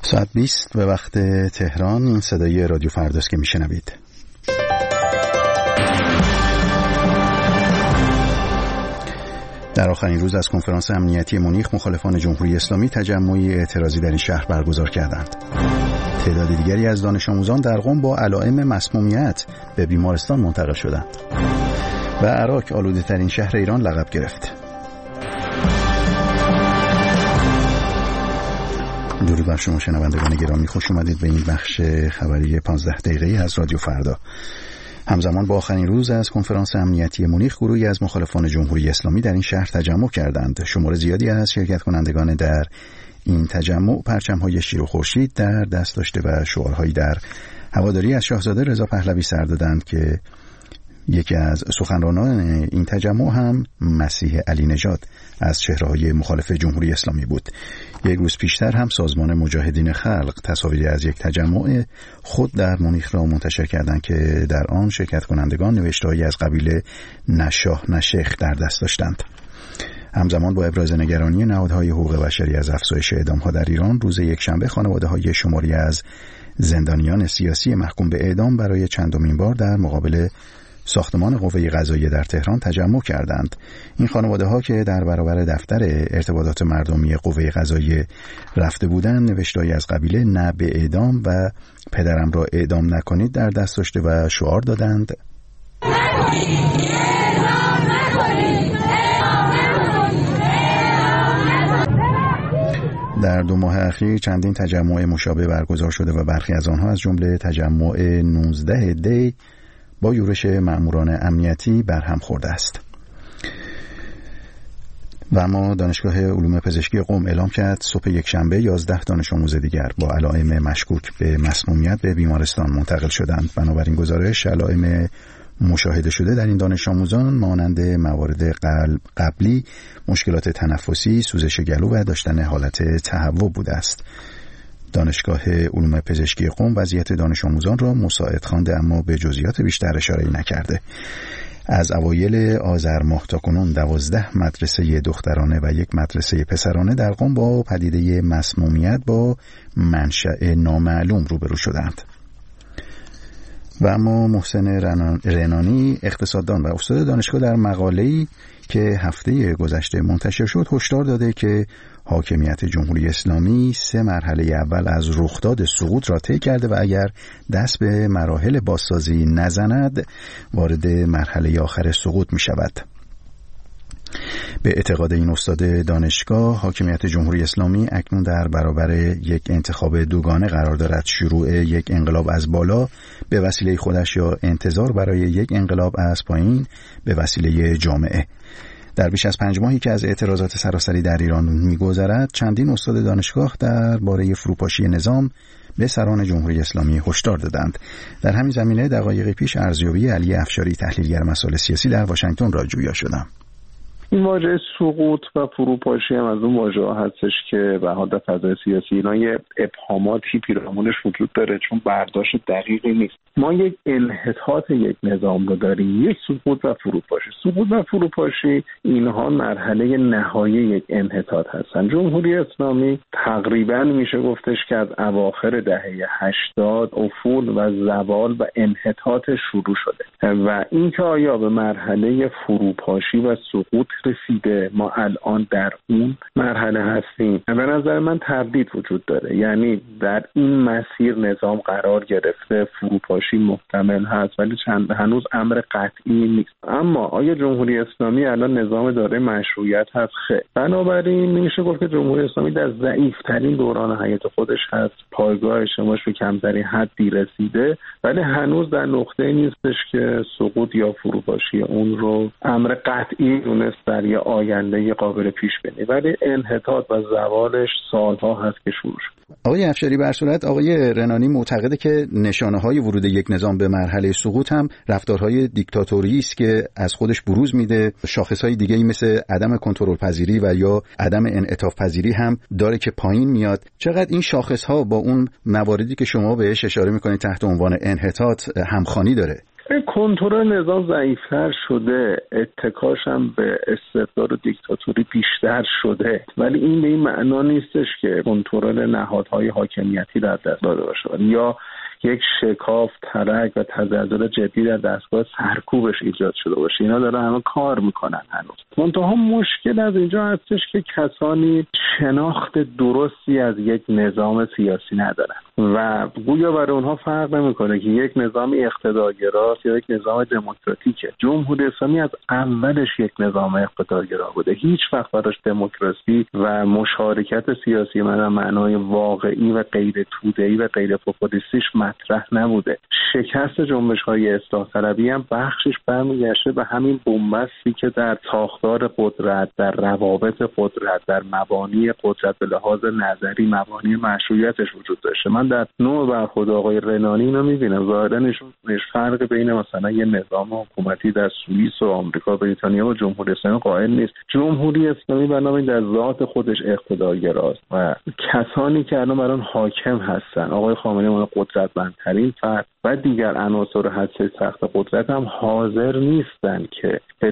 ساعت 20 به وقت تهران. این صدای رادیو فرداست که میشنوید. در آخرین روز از کنفرانس امنیتی مونیخ مخالفان جمهوری اسلامی تجمعی اعتراضی در این شهر برگزار کردند. تعداد دیگری از دانش آموزان در قم با علائم مسمومیت به بیمارستان منتقل شدند و عراق آلوده ترین شهر ایران لقب گرفت. درود بر شما شنوندگان گرامی، خوش اومدید به این بخش خبری 15 دقیقه‌ای از رادیو فردا. همزمان با آخرین روز از کنفرانس امنیتی مونیخ، گروهی از مخالفان جمهوری اسلامی در این شهر تجمع کردند. شمار زیادی از شرکت کنندگان در این تجمع پرچم‌های شیر و خورشید در دست داشته و شعارهایی در هواداری از شاهزاده رضا پهلوی سر دادند که یکی از سخنرانان این تجمع هم مسیح علی نژاد از چهره‌های مخالف جمهوری اسلامی بود. یک روز پیشتر هم سازمان مجاهدین خلق تصاویری از یک تجمع خود در مونیخ را منتشر کردند که در آن شرکت کنندگان نوشته‌هایی از قبیل نشاه نشیخ در دست داشتند. همزمان با ابراز نگرانی نهادهای حقوق بشری از افزایش اعدام‌ها در ایران، روز یکشنبه خانواده‌های شماری از زندانیان سیاسی محکوم به اعدام برای چندمین بار در مقابل ساختمان قوه قضاییه در تهران تجمع کردند. این خانواده‌ها که در برابر دفتر ارتباطات مردمی قوه قضاییه رفته بودند، نوشته‌ای از قبیل نه به اعدام و پدرم را اعدام نکنید در دست داشته و شعار دادند در 2 ماه اخیر چندین تجمع مشابه برگزار شده و برخی از آنها از جمله تجمع 19 دی با یورش مأموران امنیتی برهم خورده است. و اما دانشگاه علوم پزشکی قم اعلام کرد صبح یکشنبه 11 دانش آموز دیگر با علائم مشکوک به مسمومیت به بیمارستان منتقل شدند. بنابراین گزارش علائم مشاهده شده در این دانش آموزان مانند موارد قبلی مشکلات تنفسی، سوزش گلو و داشتن حالت تهوع بوده است. دانشگاه علوم پزشکی قم وضعیت دانش آموزان را مساعد خوانده اما به جزئیات بیشتر اشاره نکرده. از اوایل آذر ماه تا کنون 12 مدرسه دخترانه و 1 مدرسه پسرانه در قم با پدیده مسمومیت با منشأ نامعلوم روبرو شدند. و اما محسن رنانی، اقتصاددان و استاد دانشگاه، در مقاله‌ای که هفته گذشته منتشر شد هشدار داده که حاکمیت جمهوری اسلامی 3 مرحله اول از رخداد سقوط را طی کرده و اگر دست به مراحل بازسازی نزند وارد مرحله آخر سقوط می شود. به اعتقاد این استاد دانشگاه، حاکمیت جمهوری اسلامی اکنون در برابر یک انتخاب دوگانه قرار دارد: شروع یک انقلاب از بالا به وسیله خودش یا انتظار برای یک انقلاب از پایین به وسیله جامعه. در بیش از 5 ماهی که از اعتراضات سراسری در ایران می‌گذرد، چندین استاد دانشگاه درباره فروپاشی نظام به سران جمهوری اسلامی هشدار دادند. در همین زمینه دقایق پیش ارزیابی علی افشاری، تحلیلگر مسائل سیاسی، در واشنگتن را جویا شدم. این واژه سقوط و فروپاشی هم از اون واژه‌ها هستش که به حال در فضای سیاسی اینا یه ابهاماتی پیرامونش وجود داره، چون برداشت دقیقی نیست. ما یک انحطاط یک نظام رو داریم، یک سقوط و فروپاشی. سقوط و فروپاشی اینها مرحله نهایی یک انحطاط هستن. جمهوری اسلامی تقریبا میشه گفتش که از اواخر دهه 80 افول و زوال و انحطاط شروع شده و اینکه آیا به مرحله فروپاشی و سقوط رسیده، ما الان در اون مرحله هستیم، به نظر من تردید وجود داره. یعنی در این مسیر نظام قرار گرفته، فروپاشی محتمل هست ولی هنوز امر قطعی نیست. اما آیا جمهوری اسلامی الان نظام داره مشروعیت هست؟ خیر. بنابراین میشه گفت که جمهوری اسلامی در ضعیف‌ترین دوران حیات خودش هست، پایگاه اجتماعیش به کمترین حدی رسیده ولی هنوز در نقطه‌ای نیستش که سقوط یا فروپاشی اون رو امر قطعی دونست در یه آینده قابل پیش بینی، ولی انحطاط و زوالش سالها هست که شروع شد. آقای افشاری، بر صورت آقای رنانی معتقده که نشانه‌های ورود یک نظام به مرحله سقوط هم رفتارهای دیکتاتوری است که از خودش بروز میده. شاخصهای دیگه‌ای مثل عدم کنترل پذیری و یا عدم انعطاف پذیری هم داره که پایین میاد. چقدر این شاخص‌ها با اون مواردی که شما بهش اشاره میکنید تحت عنوان انحطاط همخوانی داره؟ کنترل نظام ضعیفتر شده، اتکاش هم به استبداد و دیکتاتوری بیشتر شده، ولی این به این معنا نیستش که کنترل نهادهای حاکمیتی در دست داده باشه یا یک شکاف، ترک و تزلزل جدی در دستگاه سرکوبش ایجاد شده باشه. اینا داره همه کار میکنن هنوز. منتها مشکل از اینجا هستش که کسانی شناخت درستی از یک نظام سیاسی ندارن و گویا برای اونها فرق نمیکنه که یک نظام اقتدارگراست یا یک نظام دموکراتیکه. جمهوری اسلامی از اولش یک نظام اقتدارگرا بوده. هیچ وقت براش دموکراسی و مشارکت سیاسی من معنای واقعی و غیر توده‌ای و غیر پوپولیستیش مطرح نبوده. شکست جنبش‌های اصلاح طلبی هم بخشش برمیگشته به همین بنبستی که در ساختار قدرت، در روابط قدرت، در مبانی قدرت به لحاظ نظری، مبانی مشروعیتش وجود داشته. من در نوع برخورد آقای رنانی اینو می‌بینم. ظاهراً ایشون فرق بین مثلا یه نظام حکومتی در سوئیس و آمریکا، بریتانیا و جمهوری اسلامی قائل نیست. جمهوری اسلامی بنابراین در ذات خودش اقتدارگراست و کسانی که الان بر آن حاکم هستن، آقای خامنه‌ای اون قدرتمندترین فرد و دیگر عناصر هسته سخت قدرت هم حاضر نیستن که به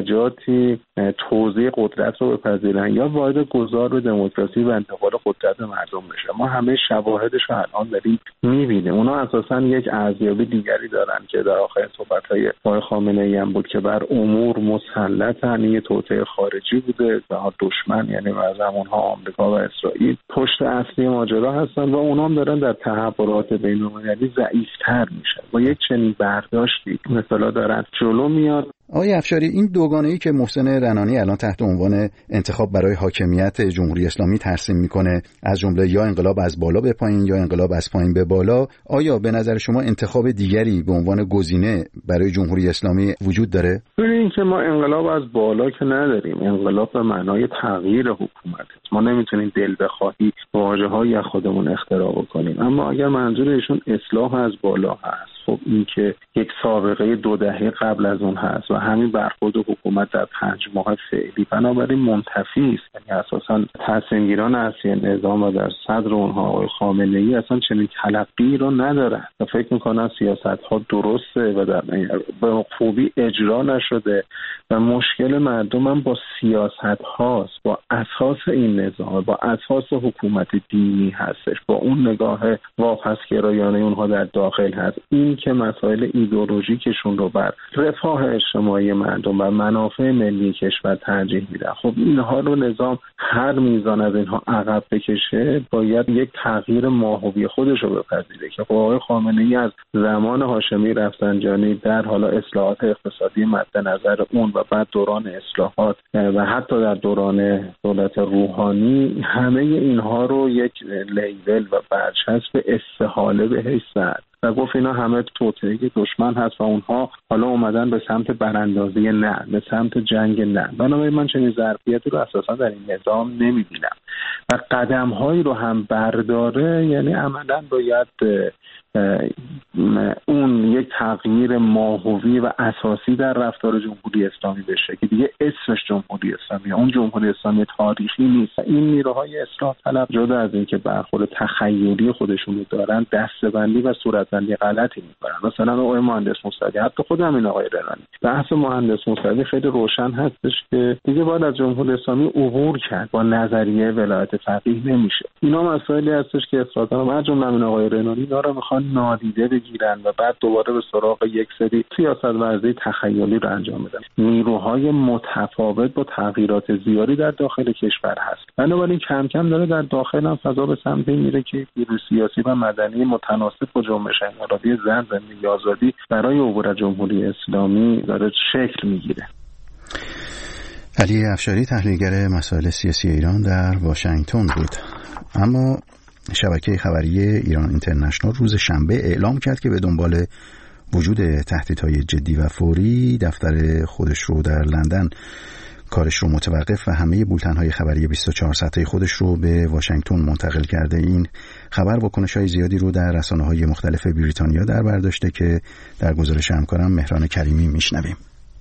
درجاتی توزیع قدرت رو بپذیرن یا واحد گذار به دموکراسی و انتقال قدرت مردم بشه. ما همه شواهدش رو الان داریم می‌بینیم. اونا اساساً یک ارزیابی دیگری دارن که در آخر صحبت‌های آقای خامنه‌ای هم بود که بر امور مسلطن، یه توطئه خارجی بوده و دشمن یعنی از همونها آمریکا و اسرائیل پشت اصلی ماجرا هستن و اونا هم دارن در تحولات بین‌المللی ضعیف‌تر میشن. با یک چنین برداشتی مثلا دارن جلو میاد. آقای افشاری، این دوگانه‌ای که محسن رنانی الان تحت عنوان انتخاب برای حاکمیت جمهوری اسلامی ترسیم میکنه، از جمله یا انقلاب از بالا به پایین یا انقلاب از پایین به بالا، آیا به نظر شما انتخاب دیگری به عنوان گزینه برای جمهوری اسلامی وجود داره؟ ببینید که ما انقلاب از بالا که نداریم. انقلاب به معنای تغییر حکومت. ما نمیتونیم دل بخواهی واژه‌هایی از خودمون اختراع بکنیم. اما اگر منظور ایشون اصلاح از بالا هست، خب این که یک سابقه 2 دهه قبل از اون هست و همین برخورد حکومت در 5 ماه فعلی بنابراین منتفی است. یعنی اساساً تصمیمگیران اصلی نظام و در صدر اونها آقای خامنه‌ای اصلا چنین تلقی رو ندارن و فکر میکنن سیاست‌ها درسته و در به خوبی اجرا نشده و مشکل مردم هم با سیاست هاست، با اساس این نظام، با اساس حکومت دینی هستش، با اون نگاه واپسگرایانه اونها در داخل هست. این که مسائل ایدئولوژیکشون رو بر رفاه اجتماعی مردم و منافع ملی کشور ترجیح میدن. خب اینها رو نظام هر میزان از اینها عقب بکشه باید یک تغییر ماهوی خودش رو بپذیره که خب آقای خامنه‌ای از زمان هاشمی رفسنجانی در حالا اصلاحات اقتصادی مد نظر اون و بعد دوران اصلاحات و حتی در دوران دولت روحانی همه اینها رو یک لیبل و برچسب استحاله بهش زد و گفت اینا همه توطئه دشمن هست و اونها حالا اومدن به سمت براندازی نه، به سمت جنگ نه. بنابراین من چنین ظرفیتی رو اساسا در این نظام نمیبینم و قدم‌هایی رو هم برداره. یعنی عملاً باید اون یک تغییر ماهوی و اساسی در رفتار جمهوری اسلامی بشه که دیگه اسمش جمهوری اسلامی، اون جمهوری اسلامی تاریخی نیست. این نیروهای اصلاح طلب جدا از این که برخورد تخیلی خودشون رو دارن، دسته‌بندی و صورتبندی غلطی میکنن. مثلا آقای مهندس موسوی، حتی خود همین آقای رنانی، بحث مهندس موسوی خیلی روشن هستش که دیگه باید از جمهوری اسلامی عبور کرد، با نظریه ولایت فقیه نمیشه. اینا مسائلی هستش که اصلاح‌طلبان از جمله همین آقای رنانی داره میخوان نادیده بگیرن و بعد دوباره به سراغ یک سری سیاست‌ورزی تخیلی رو انجام بدن. نیروهای متفاوت با تغییرات زیادی در داخل کشور هست. بنابراین کم کم داره در داخل هم فضا به سمتی میره که نیروی سیاسی و مدنی متناسب با جنبش انقلابی زن، زندگی آزادی برای عبور از جمهوری اسلامی داره شکل میگیره. علی افشاری، تحلیلگر مسائل سیاسی ایران، در واشنگتن بود. اما شبکه خبری ایران اینترنشنال روز شنبه اعلام کرد که به دنبال وجود تهدیدهای جدی و فوری دفتر خودش رو در لندن کارش رو متوقف و همه بولتن‌های خبری 24 ساعته خودش رو به واشنگتن منتقل کرده. این خبر واکنش‌های زیادی رو در رسانه‌های مختلف بریتانیا در بر داشته که در گزارش همکارم مهران کریمی میشنویم.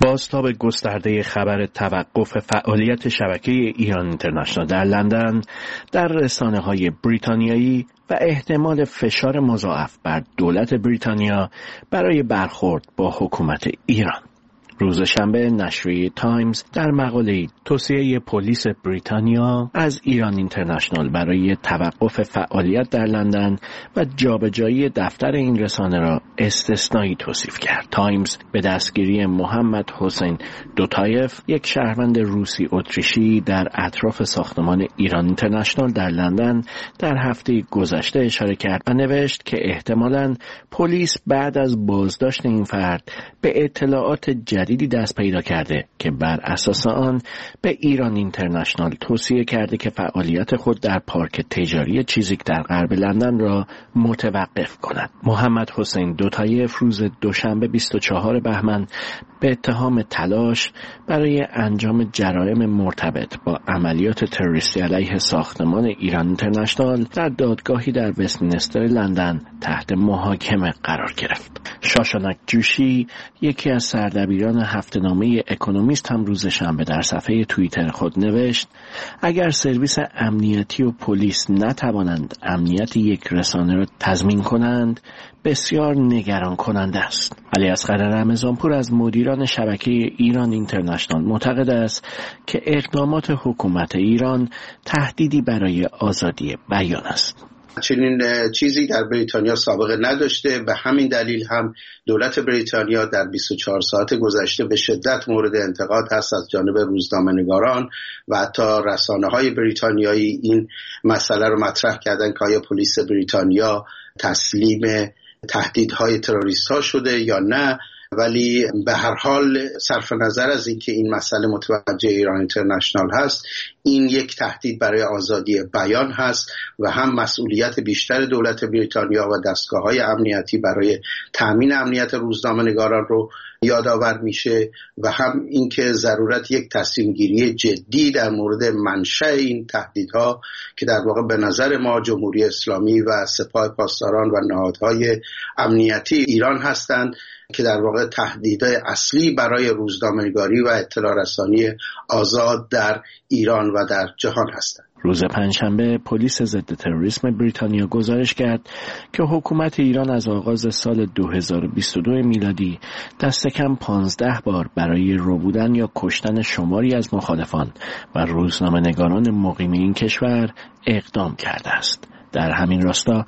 بازتاب گسترده خبر توقف فعالیت شبکه ایران اینترنشنال در لندن در رسانه‌های بریتانیایی و احتمال فشار مضاعف بر دولت بریتانیا برای برخورد با حکومت ایران. روز شنبه نشریه تایمز در مقاله‌ای توصیه پلیس بریتانیا از ایران اینترنشنال برای توقف فعالیت در لندن و جابجایی دفتر این رسانه را استثنایی توصیف کرد. تایمز به دستگیری محمد حسین دوتایف، یک شهروند روسی اتریشی در اطراف ساختمان ایران اینترنشنال در لندن در هفته گذشته اشاره کرد و نوشت که احتمالاً پلیس بعد از بازداشت این فرد به اطلاعات جدیدی دست پیدا کرده که بر اساس آن به ایران اینترنشنال توصیه کرده که فعالیت خود در پارک تجاری چیزیک در غرب لندن را متوقف کند. محمد حسین دوتایف روز دوشنبه 24 بهمن به اتهام تلاش برای انجام جرایم مرتبط با عملیات تروریستی علیه ساختمان ایران اینترنشنال در دادگاهی در وستمینستر لندن تحت محاکمه قرار گرفت. شاشانک جوشی، یکی از سردبیران هفته‌نامه اکونومیست، هم روز شنبه در صفحه توییتر خود نوشت: اگر سرویس امنیتی و پلیس نتوانند امنیت یک رسانه را تضمین کنند، بسیار نگران کننده است. علی اصغر رمضانپور از مدیران شبکه ایران اینترنشنال معتقد است که اقدامات حکومت ایران تهدیدی برای آزادی بیان است. چنین چیزی در بریتانیا سابقه نداشته. به همین دلیل هم دولت بریتانیا در 24 ساعت گذشته به شدت مورد انتقاد هست از جانب روزنامه‌نگاران و حتی رسانه‌های بریتانیایی. این مسئله رو مطرح کردن که آیا پلیس بریتانیا تسلیم تهدیدهای تروریست‌ها شده یا نه، ولی به هر حال صرف نظر از اینکه این مسئله متوجه ایران اینترنشنال هست، این یک تهدید برای آزادی بیان هست و هم مسئولیت بیشتر دولت بریتانیا و دستگاه‌های امنیتی برای تأمین امنیت روزنامه‌نگاران رو یادآور میشه و هم اینکه ضرورت یک تصمیم گیری جدی در مورد منشأ این تهدیدها که در واقع به نظر ما جمهوری اسلامی و سپاه پاسداران و نهادهای امنیتی ایران هستند که در واقع تهدیدهای اصلی برای روزنامه‌نگاری و اطلاع رسانی آزاد در ایران و در جهان هستند. روز پنجشنبه پلیس ضد تروریسم بریتانیا گزارش کرد که حکومت ایران از آغاز سال 2022 میلادی دست کم 15 بار برای ربودن یا کشتن شماری از مخالفان و روزنامه‌نگاران مقیم این کشور اقدام کرده است. در همین راستا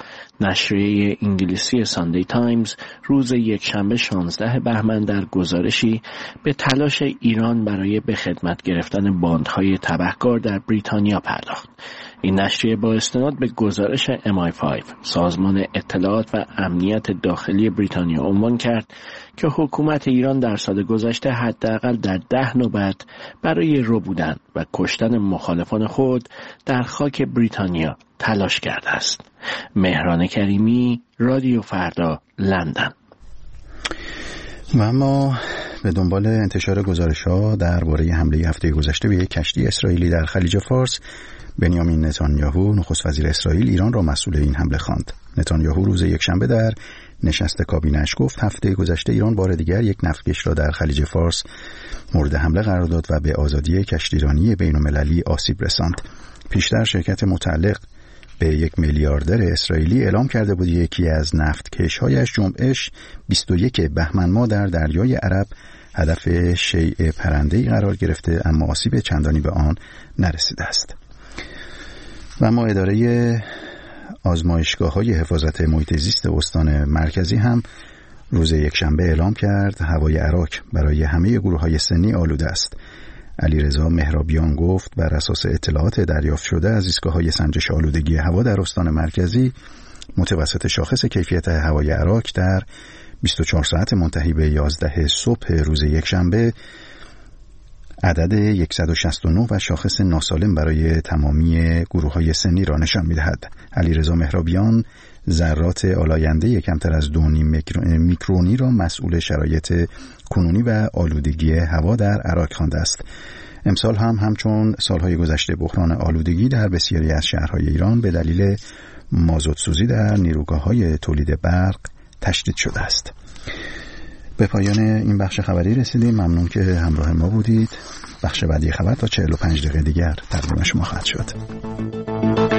نشریه انگلیسی ساندی تایمز روز یکشنبه 16 بهمن در گزارشی به تلاش ایران برای به خدمت گرفتن باندهای تبهکار در بریتانیا پرداخت. این نشریه با استناد به گزارش MI5 سازمان اطلاعات و امنیت داخلی بریتانیا عنوان کرد که حکومت ایران در سال گذشته حداقل در 10 نوبت برای ربودن و کشتن مخالفان خود در خاک بریتانیا تلاش کرده است. مهران کریمی، رادیو فردا، لندن. و اما به دنبال انتشار گزارش‌ها درباره حمله هفته گذشته به یک کشتی اسرائیلی در خلیج فارس، بنیامین نتانیاهو نخست وزیر اسرائیل ایران را مسئول این حمله خواند. نتانیاهو روز یکشنبه در نشست کابینه‌اش گفت هفته گذشته ایران بار دیگر یک نفتکش را در خلیج فارس مورد حمله قرار داد و به آزادی کشتیرانی بین‌المللی آسیب رساند. پیشتر شرکت متعلق به یک میلیاردر اسرائیلی اعلام کرده بود یکی از نفتکش‌هایش جمعه 21 بهمن ماه در دریای عرب هدف شیء پرنده‌ای قرار گرفته، اما آسیب چندانی به آن نرسیده است. و اما اداره آزمایشگاه‌های حفاظت محیط زیست استان مرکزی هم روز یکشنبه اعلام کرد هوای عراق برای همه گروه‌های سنی آلوده است. علیرضا مهرابیان گفت بر اساس اطلاعات دریافت شده از ایستگاه‌های سنجش آلودگی هوا در استان مرکزی، متوسط شاخص کیفیت هوای عراق در 24 ساعت منتهی به 11 صبح روز یکشنبه عدد 169 و شاخص ناسالم برای تمامی گروه‌های سنی را نشان می‌دهد. علیرضا مهرابیان ذرات آلاینده کمتر از 2.5 میکرونی را مسئول شرایط کنونی و آلودگی هوا در عراق خوانده است. امسال هم همچون سالهای گذشته بحران آلودگی در بسیاری از شهرهای ایران به دلیل مازوت سوزی در نیروگاه‌های تولید برق تشدید شده است. به پایان این بخش خبری رسیدیم. ممنون که همراه ما بودید. بخش بعدی خبر تا 45 دقیقه دیگر تقدیم شما خواهد شد.